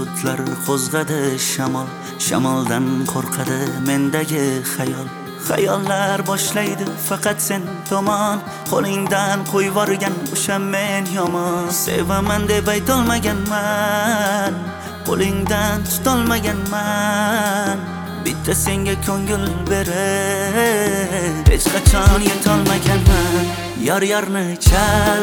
bulutlar qo'zg'adi shamoldan qo'rqadi mendagi xayollar boshlaydi faqat sen tomon qo'lingdan qo'yvorgan o'sha men yomon sevaman deb aytolmaganman qo'lingdan tutolmaganman bitta senga ko'ngil berib hech qachon yetolmaganman yorni chal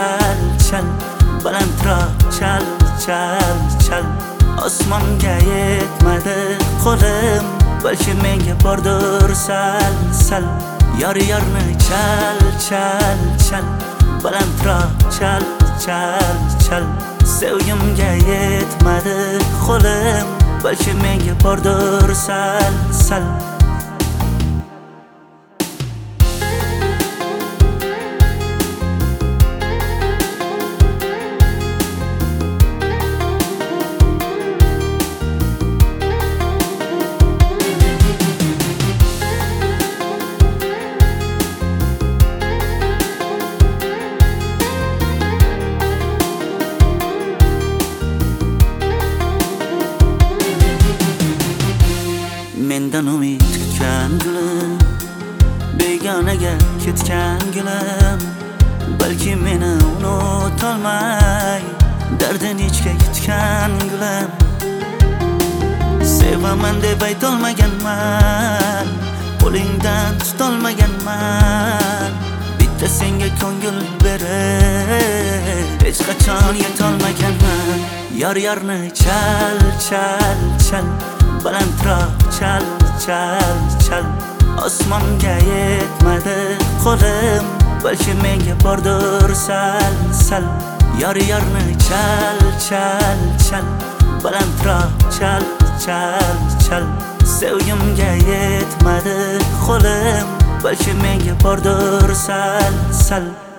balandroq chal osmonga yetmadi qo'lim balki menga bordir sal yorni chal balandroq chal sevgimga yetmadi qo'lim balki menga bordir sal mendan umid kutgan gulim begonaga ketgan gulim balki meni unutolmay dardini ichga yutgan gulim sevaman deb aytolmaganman qo'lingdan tutolmaganman bitta senga ko'ngil berib hech qachon yetolmaganman yorni chal balandroq chal osmonga yetmadi qo'lim balki menga bordir sal yorni chal balandroq chal sevgimga yetmadi qo'lim balki menga bordir sal